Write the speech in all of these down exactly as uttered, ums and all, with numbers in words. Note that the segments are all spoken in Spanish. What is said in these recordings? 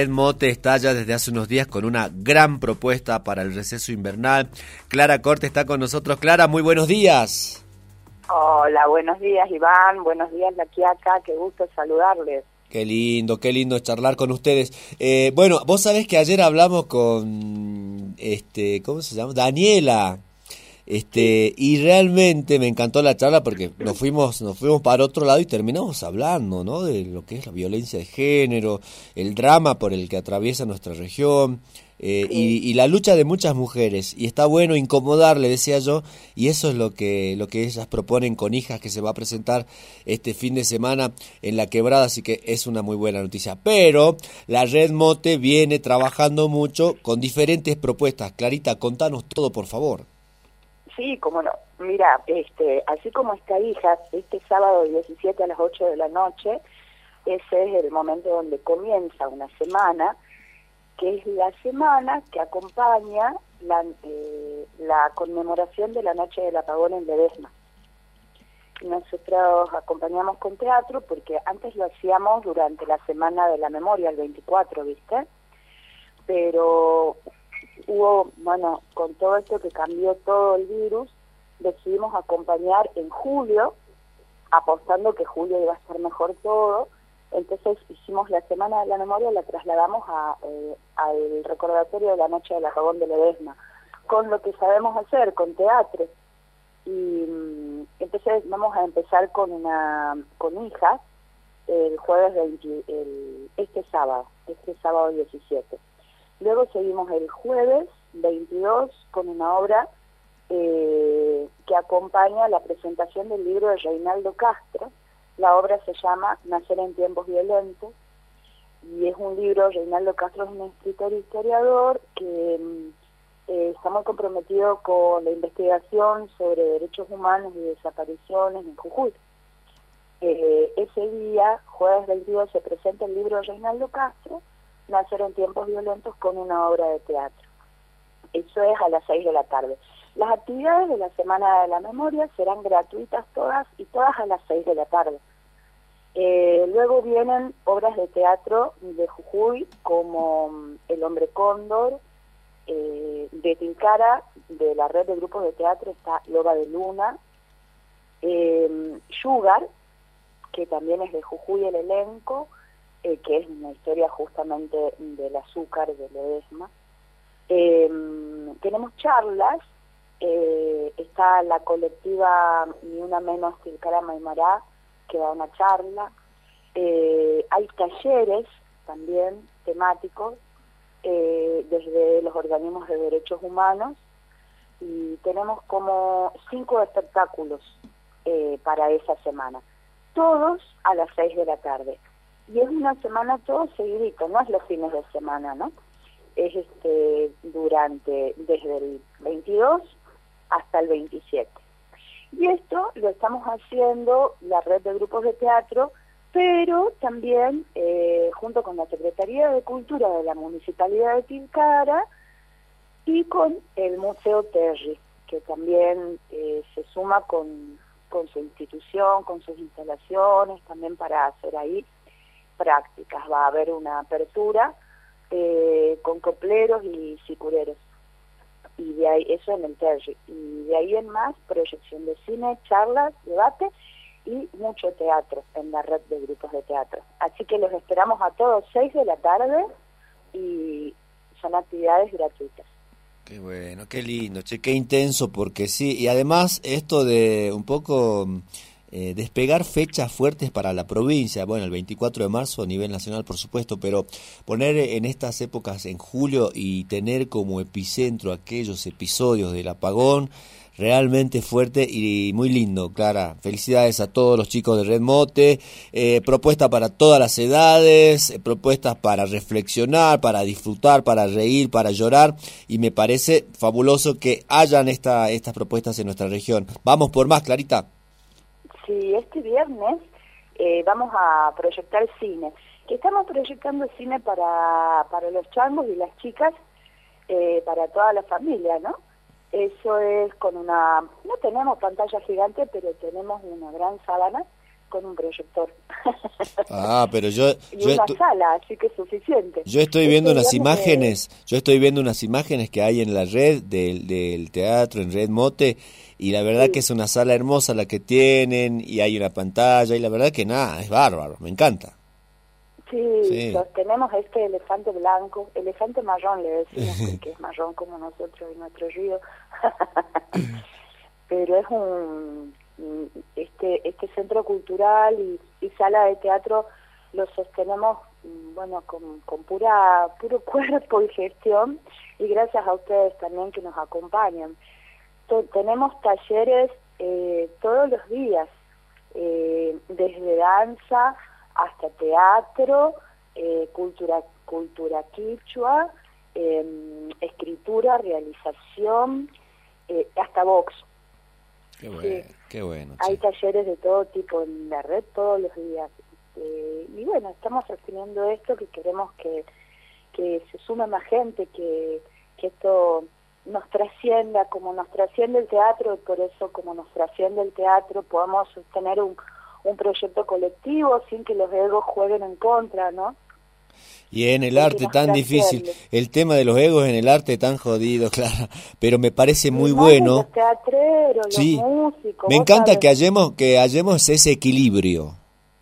Red Mote está ya desde hace unos días con una gran propuesta para el receso invernal. Clara Corte está con nosotros. Clara, muy buenos días. Hola, buenos días Iván, buenos días La Quiaca, qué gusto saludarles. Qué lindo, qué lindo charlar con ustedes. Eh, bueno, vos sabés que ayer hablamos con, este, ¿cómo se llama? Daniela. Este, y realmente me encantó la charla porque nos fuimos, nos fuimos para otro lado y terminamos hablando, ¿no? De lo que es la violencia de género, el drama por el que atraviesa nuestra región, eh, Sí. y, y la lucha de muchas mujeres. Y está bueno incomodarle, decía yo, y eso es lo que, lo que ellas proponen con Hijas, que se va a presentar este fin de semana en La Quebrada, así que es una muy buena noticia. Pero la Red Mote viene trabajando mucho con diferentes propuestas. Clarita, contanos todo, por favor. Sí, cómo no. Mira, este, así como está Hijas, este sábado diecisiete a las ocho de la noche, ese es el momento donde comienza una semana, que es la semana que acompaña la, eh, la conmemoración de la Noche del Apagón en Ledesma. Nosotros acompañamos con teatro porque antes lo hacíamos durante la Semana de la Memoria, el veinticuatro, ¿viste? Pero hubo, bueno, con todo esto que cambió todo el virus, decidimos acompañar en julio, apostando que julio iba a estar mejor todo. Entonces hicimos la Semana de la Memoria, la trasladamos a, eh, al recordatorio de la Noche del Apagón de Ledesma, con lo que sabemos hacer, con teatro. Y mm, entonces vamos a empezar con una con Hijas el jueves veinte, el, este sábado, este sábado diecisiete. Luego seguimos el jueves veintidós con una obra eh, que acompaña la presentación del libro de Reinaldo Castro. La obra se llama Nacer en tiempos violentos y es un libro, Reinaldo Castro es un escritor e historiador que eh, está muy comprometido con la investigación sobre derechos humanos y desapariciones en Jujuy. Eh, ese día, jueves veintidós, se presenta el libro de Reinaldo Castro, Nacer en tiempos violentos, con una obra de teatro. Eso es a las seis de la tarde. Las actividades de la Semana de la Memoria serán gratuitas todas y todas a las seis de la tarde. Eh, luego vienen obras de teatro de Jujuy como El Hombre Cóndor, eh, de Tilcara, de la red de grupos de teatro está Loba de Luna, eh, Sugar, que también es de Jujuy el elenco, eh, que es una historia justamente del azúcar de Ledesma. Eh, tenemos charlas, eh, está la colectiva Ni Una Menos Tilcara Maimará, que da una charla, eh, hay talleres también temáticos eh, desde los organismos de derechos humanos y tenemos como cinco espectáculos eh, para esa semana, todos a las seis de la tarde. Y es una semana todo seguidito, no es los fines de semana, ¿no? Es este durante, desde el veintidós hasta el veintisiete. Y esto lo estamos haciendo la red de grupos de teatro, pero también eh, junto con la Secretaría de Cultura de la Municipalidad de Tilcara y con el Museo Terry, que también eh, se suma con, con su institución, con sus instalaciones, también para hacer ahí prácticas. Va a haber una apertura eh, con copleros y sicureros. Y de ahí, eso en el Terry, y de ahí en más, proyección de cine, charlas, debate y mucho teatro en la red de grupos de teatro. Así que los esperamos a todos, seis de la tarde, y son actividades gratuitas. Qué bueno, qué lindo, che, qué intenso, porque sí, y además esto de un poco eh, despegar fechas fuertes para la provincia, bueno, el veinticuatro de marzo a nivel nacional, por supuesto, pero poner en estas épocas en julio y tener como epicentro aquellos episodios del apagón, realmente fuerte y muy lindo, Clara. Felicidades a todos los chicos de Red Mote, eh, propuesta para todas las edades, eh, propuestas para reflexionar, para disfrutar, para reír, para llorar, y me parece fabuloso que hayan esta, estas propuestas en nuestra región. Vamos por más, Clarita. Sí, este viernes eh, vamos a proyectar cine, que estamos proyectando cine para, para los changos y las chicas, eh, para toda la familia, ¿no? Eso es con una, no tenemos pantalla gigante, pero tenemos una gran sábana con un proyector. Ah, pero yo... y yo una estu- sala, así que es suficiente. Yo estoy Este, viendo unas digamos que- imágenes, yo estoy viendo unas imágenes que hay en la red del, del teatro, en Red Mote, y la verdad Sí. que es una sala hermosa la que tienen, y hay una pantalla, y la verdad que nada, es bárbaro, me encanta. Sí, Sí. sostenemos este elefante blanco, elefante marrón le decimos, porque es marrón como nosotros en nuestro río. Pero es un este este centro cultural y, y sala de teatro lo sostenemos, bueno, con, con pura puro cuerpo y gestión, y gracias a ustedes también que nos acompañan. To- tenemos talleres eh, todos los días, eh, desde danza hasta teatro, eh, cultura cultura quichua, eh, escritura, realización, eh, hasta box. Qué bueno, qué bueno. Hay che. talleres de todo tipo en la red todos los días. Eh, y bueno, estamos sosteniendo esto, que queremos que, que se sume más gente, que, que esto nos trascienda, como nos trasciende el teatro, y por eso como nos trasciende el teatro podamos sostener un, un proyecto colectivo sin que los egos jueguen en contra, ¿no? Y en el Porque arte nos tan difícil, trasciende. el tema de los egos en el arte tan jodido, claro, pero me parece muy Y más bueno. Los teatreros, Sí, los músicos. me vos encanta sabés. que hallemos, que hallemos ese equilibrio.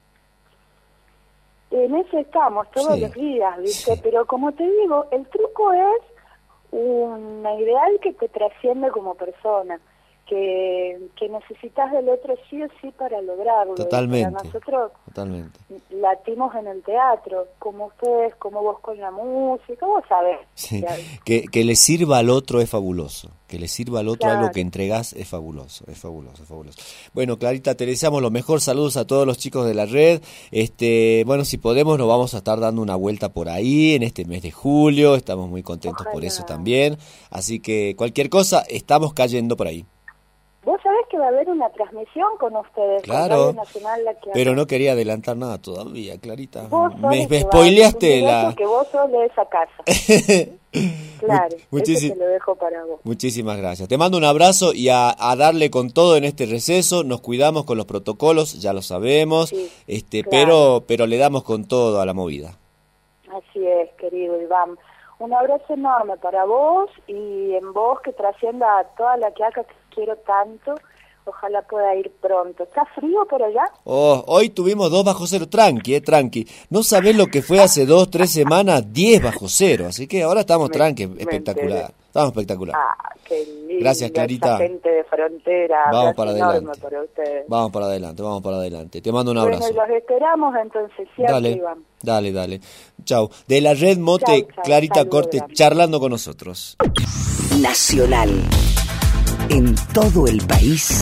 En eso estamos todos Sí, los días, ¿viste? sí. Pero como te digo, el truco es una ideal que te trasciende como persona, que, que necesitas del otro sí o sí para lograrlo. Y Totalmente. para nosotros Totalmente. latimos en el teatro, como ustedes, como vos con la música, vos sabés. Sí, Ya- que, que le sirva al otro es fabuloso, que le sirva al otro Claro. algo que entregás es fabuloso, es fabuloso, es fabuloso. Bueno, Clarita, te deseamos lo mejor, saludos a todos los chicos de la red. Este, bueno, si podemos nos vamos a estar dando una vuelta por ahí en este mes de julio, estamos muy contentos por Ojalá. eso también, así que cualquier cosa, estamos cayendo por ahí. Vos sabés que va a haber una transmisión con ustedes, Claro, con Radio Nacional, la que pero no quería adelantar nada todavía, Clarita. Vos sos Me, el me que va, spoileaste es un la... derecho que vos sos de esa casa. Claro, Muchísi- eso te lo dejo para vos. Muchísimas gracias. Te mando un abrazo y a, a darle con todo en este receso. Nos cuidamos con los protocolos, ya lo sabemos, Sí, este, claro. pero, pero le damos con todo a la movida. Así es, querido Iván. Un abrazo enorme para vos y en vos que trascienda a toda la que acá que quiero tanto. Ojalá pueda ir pronto. ¿Está frío por allá? Oh, hoy tuvimos dos bajo cero, tranqui, eh, tranqui. No sabés lo que fue hace dos, tres semanas, diez bajo cero. Así que ahora estamos Me- tranqui, me espectacular. enteré. Estamos espectacular. Ah, qué lindo. Gracias, Clarita. Esa gente de frontera. Vamos abrazo para enorme adelante. para ustedes. Vamos para adelante, vamos para adelante. Te mando un Bueno, abrazo. y los esperamos entonces siempre, Dale, Iván. dale, dale. Chau. De la red Mote, Chau, chau. Clarita Saludos Corte, grandes. charlando con nosotros. Nacional. En todo el país.